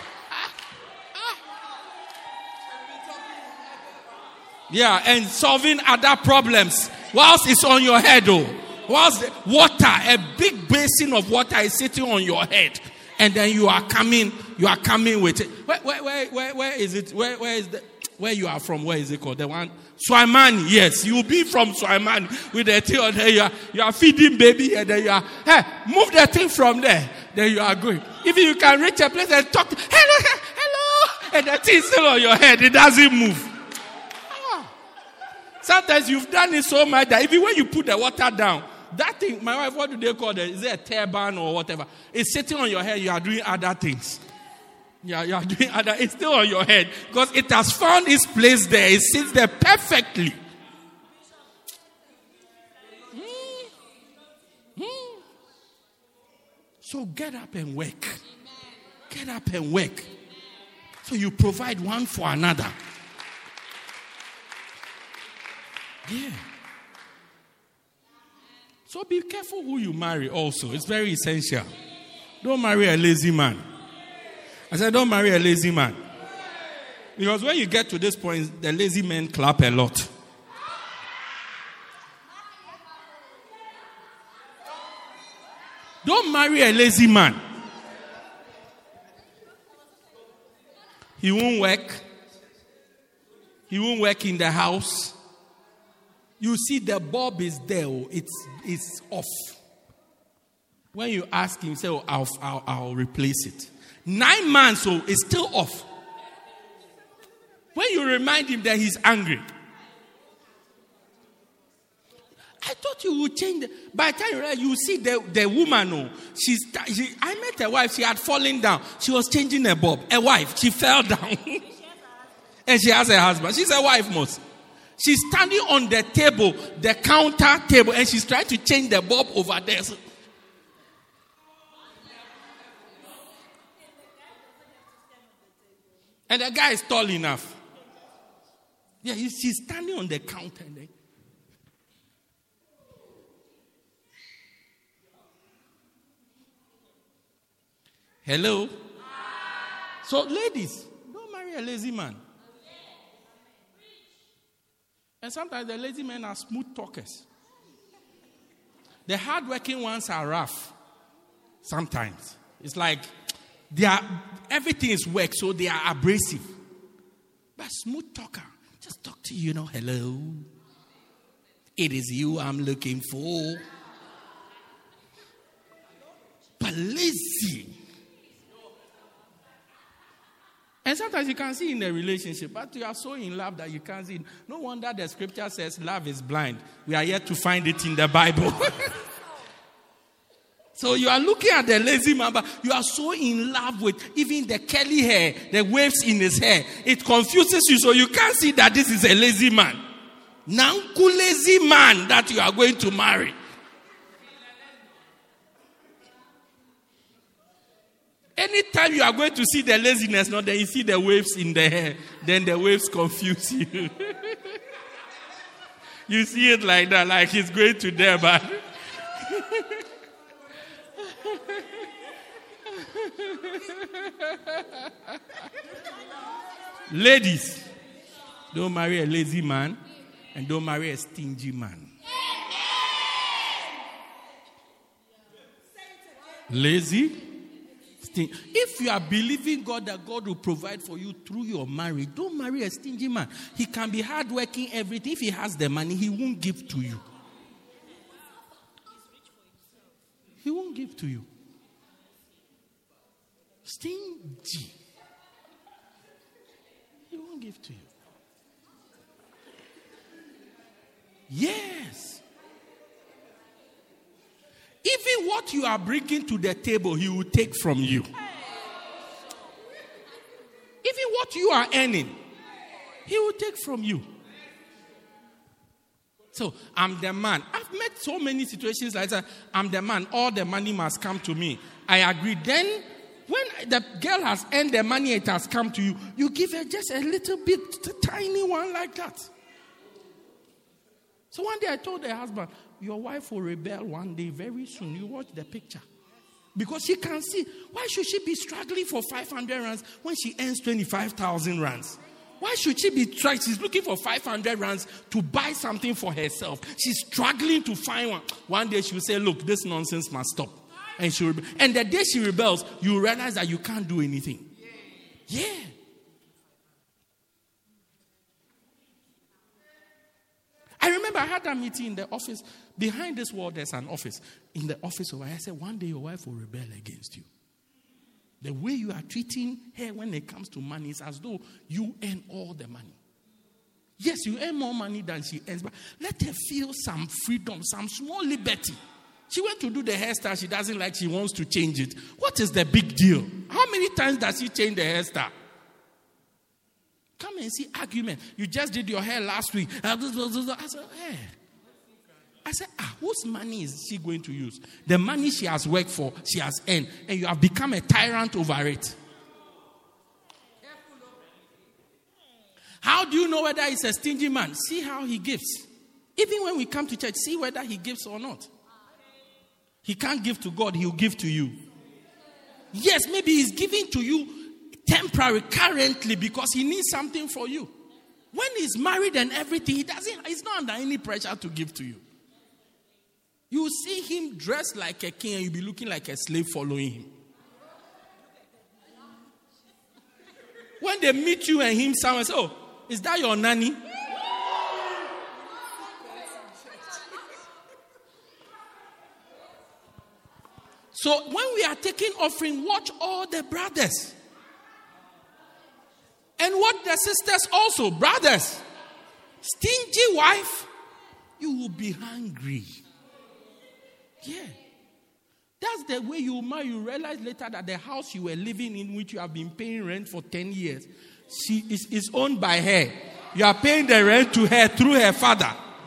Yeah, and solving other problems whilst it's on your head, though. Whilst the water, a big basin of water is sitting on your head, and then you are coming. You are coming with it. Where, where, where, where, where is it? Where, where is the? Where you are from? Where is it called? The one Swaimani. Yes, you will be from Swaimani with the thing on there. You are, you are feeding baby, and then you are. Hey, move the thing from there. Then you are going. If you can reach a place and talk, to, hello, hello, and the thing is still on your head, it doesn't move. Sometimes you've done it so much that even when you put the water down, that thing, my wife, what do they call it? Is it a turban or whatever? It's sitting on your head. You are doing other things. Yeah, you are doing other. It's still on your head because it has found its place there. It sits there perfectly. Hmm. Hmm. So get up and work. Get up and work. So you provide one for another. Yeah. So be careful who you marry also. It's very essential. Don't marry a lazy man. I said, don't marry a lazy man. Because when you get to this point, the lazy men clap a lot. Don't marry a lazy man. He won't work. He won't work in the house. You see, the bulb is there. It's, it's off. When you ask him, say, oh, I'll, I'll, I'll replace it. Nine months, so it's still off. When you remind him that he's angry. I thought you would change. The, by the time you realize, you see the, the woman, oh, she's, she, I met a wife, she had fallen down. She was changing a bulb. A wife, she fell down. And she has a husband. She's a wife most. She's standing on the table, the counter table, and she's trying to change the bulb over there. So, and the guy is tall enough. Yeah, she's standing on the counter. And they, hello? So, ladies, don't marry a lazy man. And sometimes the lazy men are smooth talkers. The hardworking ones are rough. Sometimes. It's like they are, everything is work, so they are abrasive. But smooth talker, just talk to you, you know, hello. It is you I'm looking for. But lazy. And sometimes you can see in a relationship, but you are so in love that you can't see. No wonder the scripture says love is blind. We are yet to find it in the Bible. So you are looking at the lazy man, but you are so in love with even the curly hair, the waves in his hair. It confuses you, so you can't see that this is a lazy man. Nanku lazy man that you are going to marry. Anytime you are going to see the laziness, no, then you see the waves in the hair, then the waves confuse you. You see it like that, like he's going to there, but ladies, don't marry a lazy man and don't marry a stingy man. Lazy? If you are believing God that God will provide for you through your marriage, don't marry a stingy man. He can be hardworking, everything. If he has the money, he won't give to you. He won't give to you. Stingy. He won't give to you. Yes. Even what you are bringing to the table, he will take from you. Even what you are earning, he will take from you. So, I'm the man. I've met so many situations like that. I'm the man. All the money must come to me. I agree. Then, when the girl has earned the money, it has come to you. You give her just a little bit, a tiny one like that. So one day I told the husband, your wife will rebel one day very soon. You watch the picture. Because she can see, why should she be struggling for five hundred rands when she earns twenty-five thousand rands? Why should she be trying? She's looking for five hundred rands to buy something for herself. She's struggling to find one. One day she will say, look, this nonsense must stop. And she rebe- and the day she rebels, you realize that you can't do anything. Yeah. I remember I had a meeting in the office. Behind this wall, there's an office. In the office over, I said, one day your wife will rebel against you. The way you are treating her when it comes to money is as though you earn all the money. Yes, you earn more money than she earns, but let her feel some freedom, some small liberty. She went to do the hairstyle she doesn't like, she wants to change it. What is the big deal? How many times does she change the hairstyle? Come and see argument. You just did your hair last week. I said, hey. I said, ah, whose money is she going to use? The money she has worked for, she has earned, and you have become a tyrant over it. How do you know whether he's a stingy man? See how he gives. Even when we come to church, see whether he gives or not. He can't give to God, he'll give to you. Yes, maybe he's giving to you temporary, currently, because he needs something for you. When he's married and everything, he doesn't, he's not under any pressure to give to you. You see him dressed like a king and you'll be looking like a slave following him. When they meet you and him, someone says, oh, is that your nanny? So when we are taking offering, watch all the brothers. And watch the sisters also. Brothers, stingy wife, you will be hungry. Yeah. That's the way you marry. You realize later that the house you were living in, which you have been paying rent for ten years, she is, is owned by her. You are paying the rent to her through her father.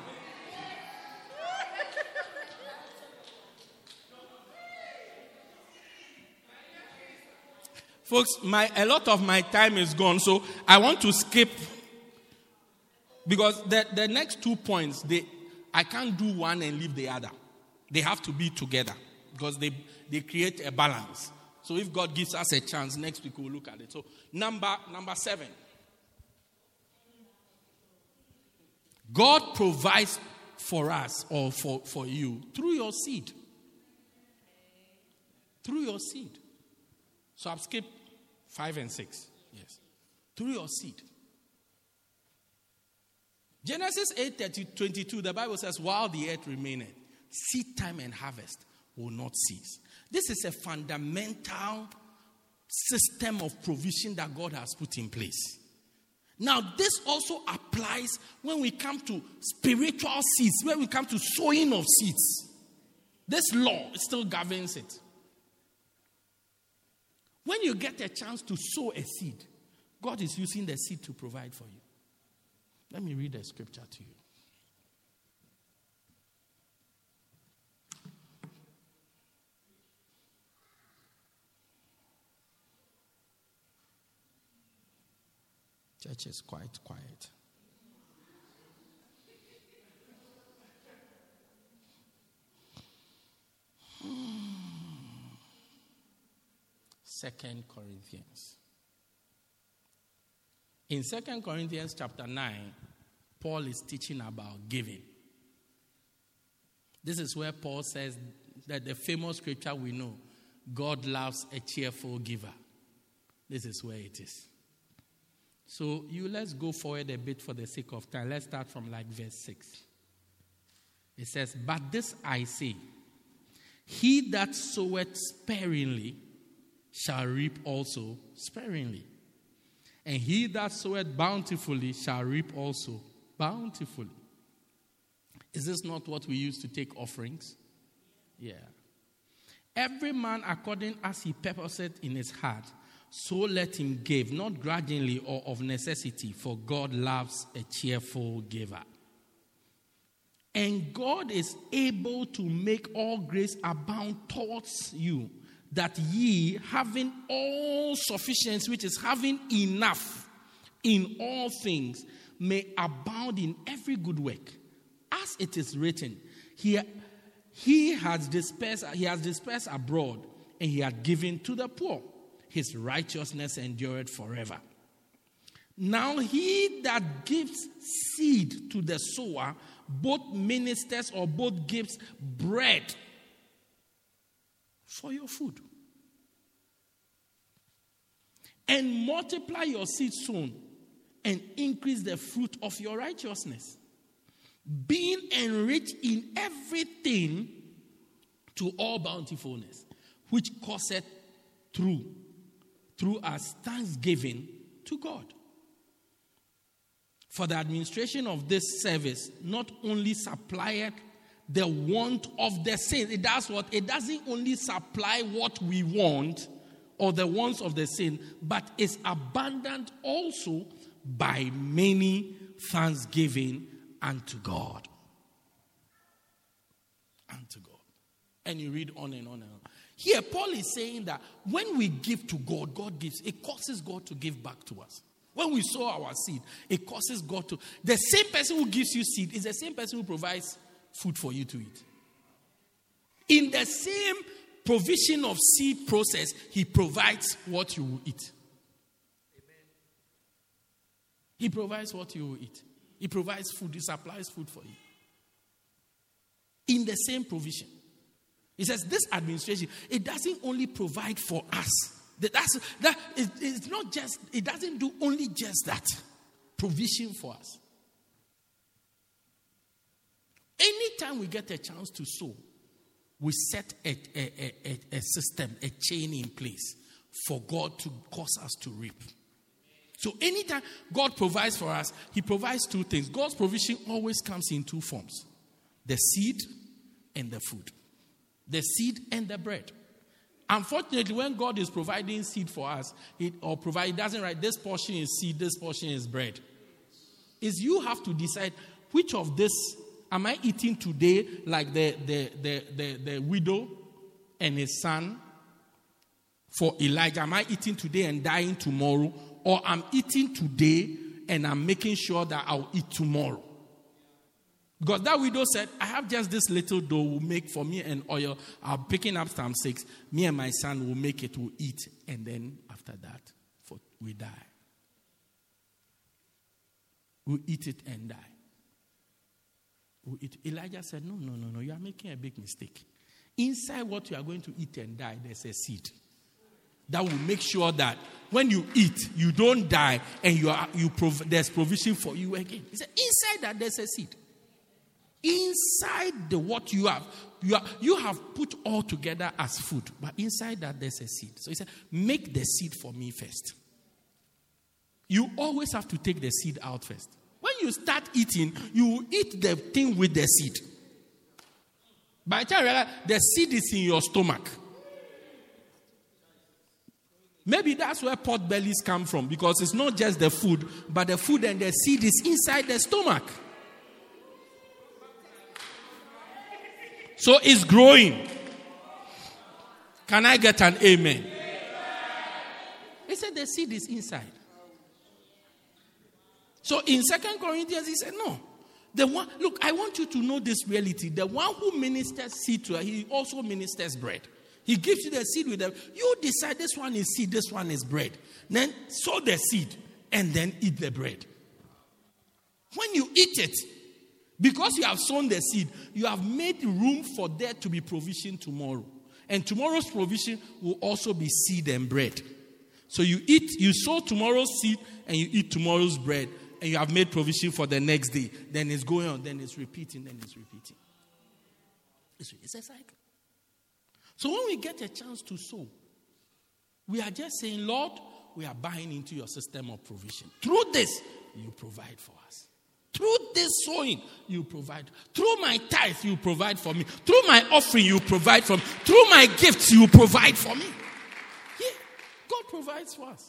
Folks, my a lot of my time is gone, so I want to skip because the, the next two points, they I can't do one and leave the other. They have to be together because they, they create a balance. So if God gives us a chance, next week we'll look at it. So number number seven. God provides for us or for, for you through your seed. Through your seed. So I've skipped five and six. Yes. Through your seed. Genesis eight thirty, twenty-two, the Bible says, while the earth remaineth, seed time and harvest will not cease. This is a fundamental system of provision that God has put in place. Now, this also applies when we come to spiritual seeds, when we come to sowing of seeds. This law still governs it. When you get a chance to sow a seed, God is using the seed to provide for you. Let me read the scripture to you. Church is quite quiet. Second Corinthians. In Second Corinthians chapter nine, Paul is teaching about giving. This is where Paul says that the famous scripture we know, God loves a cheerful giver. This is where it is. So you let's go forward a bit for the sake of time. Let's start from like verse six. It says, but this I say, he that soweth sparingly shall reap also sparingly. And he that soweth bountifully shall reap also bountifully. Is this not what we use to take offerings? Yeah. Every man according as he purposeth in his heart, So let him give, not grudgingly or of necessity, for God loves a cheerful giver. And God is able to make all grace abound towards you, that ye, having all sufficiency, which is having enough in all things, may abound in every good work. As it is written, he, he has dispersed, he has dispersed abroad, and he had given to the poor. His righteousness endureth forever. Now he that gives seed to the sower, both ministers or both gives bread for your food, and multiply your seed sown, and increase the fruit of your righteousness, being enriched in everything to all bountifulness, which causeth through through us thanksgiving to God. For the administration of this service not only supplieth the want of the saints, it does what? It doesn't only supply what we want or the wants of the saints, but is abundant also by many thanksgiving unto God. Unto God. And you read on and on and on. Here, Paul is saying that when we give to God, God gives. It causes God to give back to us. When we sow our seed, it causes God to. The same person who gives you seed is the same person who provides food for you to eat. In the same provision of seed process, he provides what you will eat. Amen. He provides what you will eat. He provides food. He supplies food for you. In the same provision. He says this administration, it doesn't only provide for us. That's, that, it, it's not just, it doesn't do only just that. Provision for us. Anytime we get a chance to sow, we set a, a, a, a system, a chain in place for God to cause us to reap. So anytime God provides for us, he provides two things. God's provision always comes in two forms. The seed and the food. The seed and the bread. Unfortunately, when God is providing seed for us, it, or provide, it doesn't write this portion is seed, this portion is bread. Is you have to decide which of this am I eating today, like the, the, the, the, the widow and his son for Elijah. Am I eating today and dying tomorrow? Or I'm eating today and I'm making sure that I'll eat tomorrow? Because that widow said, I have just this little dough, will make for me and oil. I'm picking up some six. Me and my son will make it, we'll eat. And then after that, for, we die. We'll eat it and die. We'll eat. Elijah said, no, no, no, no, you are making a big mistake. Inside what you are going to eat and die, there's a seed. That will make sure that when you eat, you don't die and you are you prov- there's provision for you again. He said, inside that, there's a seed. Inside the what you have, you, are, you have put all together as food. But inside that, there's a seed. So he said, make the seed for me first. You always have to take the seed out first. When you start eating, you eat the thing with the seed. By the time you realize the seed is in your stomach. Maybe that's where pot bellies come from. Because it's not just the food, but the food and the seed is inside the stomach. So it's growing. Can I get an amen? Amen. He said the seed is inside. So in Second Corinthians, he said, no. The one, look, I want you to know this reality. The one who ministers seed to her, he also ministers bread. He gives you the seed with them. You decide this one is seed, this one is bread. Then sow the seed and then eat the bread. When you eat it, because you have sown the seed, you have made room for there to be provision tomorrow. And tomorrow's provision will also be seed and bread. So you eat, you sow tomorrow's seed and you eat tomorrow's bread. And you have made provision for the next day. Then it's going on, then it's repeating, then it's repeating. It's, it's a cycle. So when we get a chance to sow, we are just saying, Lord, we are buying into your system of provision. Through this, you provide for us. Through this sowing, you provide. Through my tithe, you provide for me. Through my offering, you provide for me. Through my gifts, you provide for me. Yeah. God provides for us.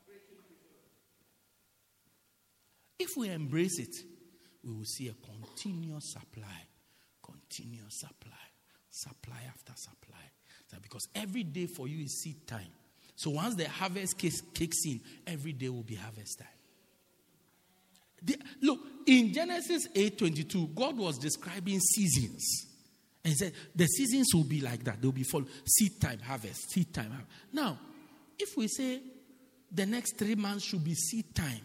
If we embrace it, we will see a continuous supply, continuous supply, supply after supply. Because every day for you is seed time. So once the harvest kicks, kicks in, every day will be harvest time. The, look, in Genesis eight twenty-two, God was describing seasons. And he said, the seasons will be like that. They'll be full. Seed time, harvest, seed time, harvest. Now, if we say the next three months should be seed time,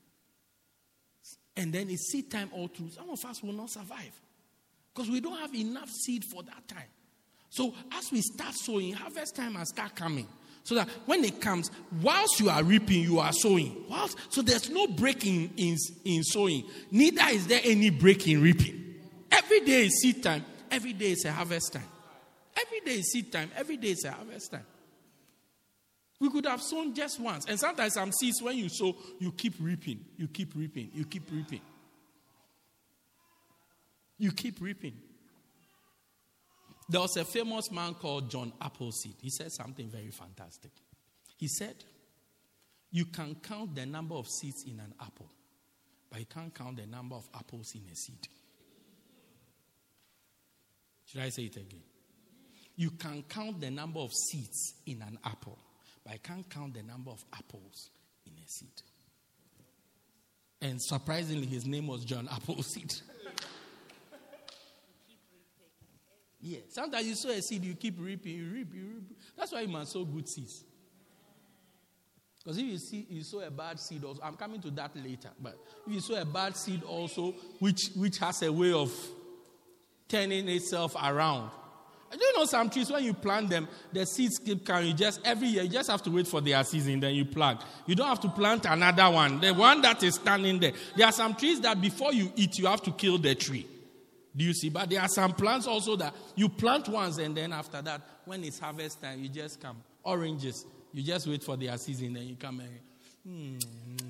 and then it's seed time all through, some of us will not survive. Because we don't have enough seed for that time. So as we start sowing, harvest time must start coming. So that when it comes, whilst you are reaping, you are sowing. Whilst, so there's no break in, in, in sowing. Neither is there any break in reaping. Every day is seed time. Every day is a harvest time. Every day is seed time. Every day is a harvest time. We could have sown just once. And sometimes some seeds, when you sow, you keep reaping. You keep reaping. You keep reaping. You keep reaping. There was a famous man called John Appleseed. He said something very fantastic. He said, you can count the number of seeds in an apple, but you can't count the number of apples in a seed. Should I say it again? You can count the number of seeds in an apple, but I can't count the number of apples in a seed. And surprisingly, his name was John Appleseed. Yeah. Sometimes you sow a seed, you keep reaping, you reap, you reap. That's why you must sow good seeds. Because if you see you sow a bad seed also, I'm coming to that later, but if you sow a bad seed also, which which has a way of turning itself around. Do you know some trees, when you plant them, the seeds keep coming. You just every year, you just have to wait for their season, then you plant. You don't have to plant another one. The one that is standing there. There are some trees that before you eat, you have to kill the tree. Do you see? But there are some plants also that you plant once and then after that, when it's harvest time, you just come. Oranges, you just wait for their season, then you come and hmm.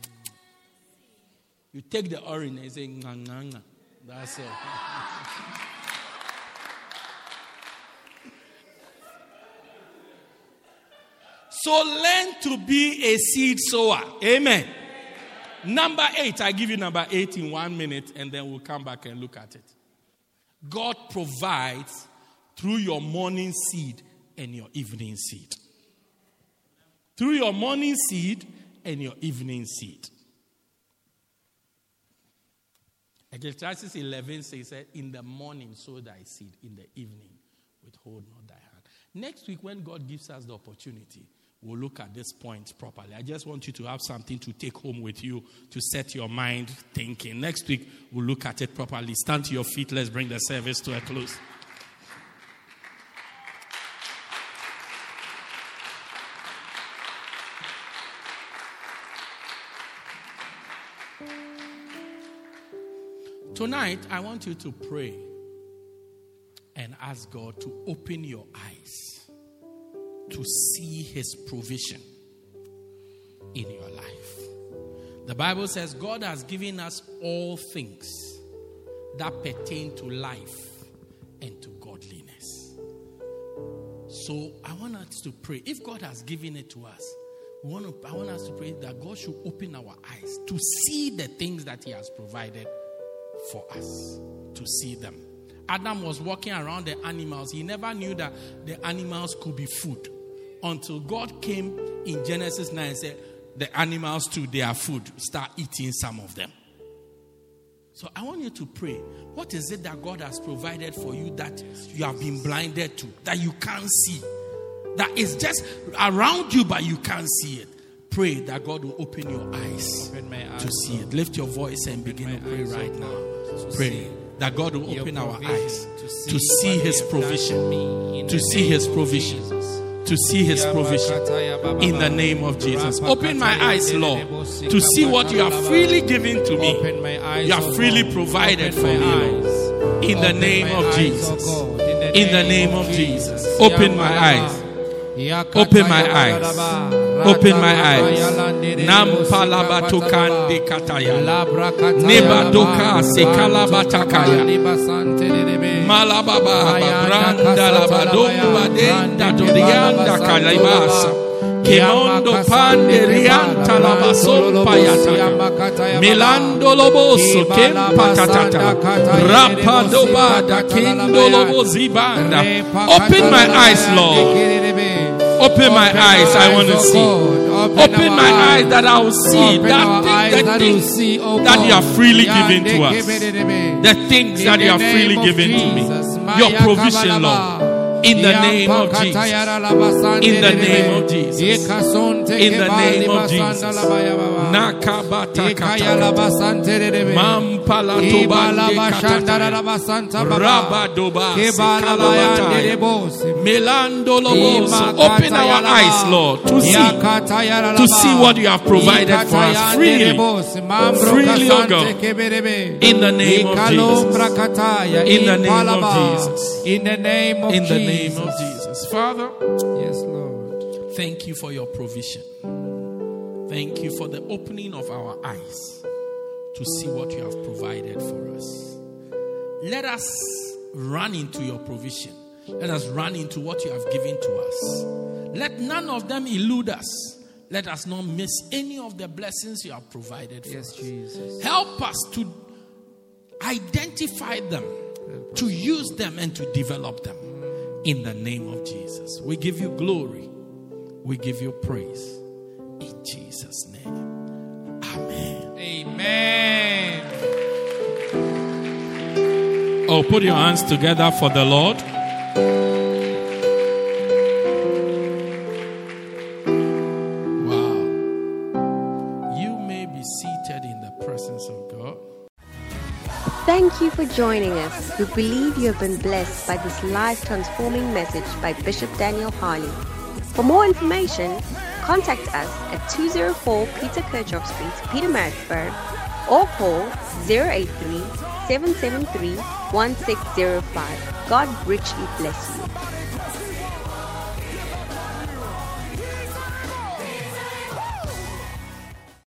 You take the orange and you say, nga, nga, nga. That's all. So learn to be a seed sower. Amen. Number eight, I give you number eight in one minute and then we'll come back and look at it. God provides through your morning seed and your evening seed. Through your morning seed and your evening seed. Ecclesiastes eleven says, in the morning sow thy seed, in the evening withhold not thy hand. Next week when God gives us the opportunity, we'll look at this point properly. I just want you to have something to take home with you to set your mind thinking. Next week, we'll look at it properly. Stand to your feet. Let's bring the service to a close. Tonight, I want you to pray and ask God to open your eyes to see his provision in your life. The Bible says God has given us all things that pertain to life and to godliness. So I want us to pray. If God has given it to us, we want to, I want us to pray that God should open our eyes to see the things that he has provided for us, to see them. Adam was walking around the animals. He never knew that the animals could be food. Until God came in Genesis nine and said, the animals too, they are food. Start eating some of them. So I want you to pray. What is it that God has provided for you that you have been blinded to, that you can't see? That is just around you, but you can't see it. Pray that God will open your eyes, eyes to see it. Lift your voice and open begin to pray right now. Pray that God will open our eyes to see his provision, to see his provision. To see his provision in the name of Jesus. Open my eyes, Lord, to see what you have freely given to me. You have freely provided for me, Lord. In the name of Jesus. In the name of Jesus. Open my eyes. Open my eyes. Open my eyes. Nam palabatukande kataya. Nebadoka sekalabatakaya. Malababa branda labadumba denda dodianda kalaibasa. Kemondo pande rianta la bason payata. Milando loboso kempa katata. Rapadoba da kindo lobozi banda. Open my eyes, Lord. Open my eyes, I want to see. Open my eyes that I will see that thing, that things that you are freely given to us. The things that you are freely given to me. Your provision, Lord. In the name of Jesus. In the name of Jesus. In the name of Jesus. Nakabata kata. Mampala tobande kata. Rabadoba sekalabata. Melando loboso. Open our eyes, Lord, to see, to see what you have provided for us freely. Freely, oh God. In the name of Jesus. In the name of Jesus. In the name of In the Jesus. name of Jesus. Father, yes, Lord. Thank you for your provision. Thank you for the opening of our eyes to see what you have provided for us. Let us run into your provision. Let us run into what you have given to us. Let none of them elude us. Let us not miss any of the blessings you have provided for yes, us. Jesus. Help us to identify them, to use them, and to develop them. In the name of Jesus. We give you glory. We give you praise. In Jesus' name. Amen. Amen. Oh, put your hands together for the Lord. Wow. You may be seated in the presence of God. Thank you for joining us. We believe you have been blessed by this life-transforming message by Bishop Daniel Harley. For more information, contact us at two oh four Peter Kirchhoff Street, Pietermaritzburg, or call zero eight three, seven seven three, one six zero five. God richly bless you.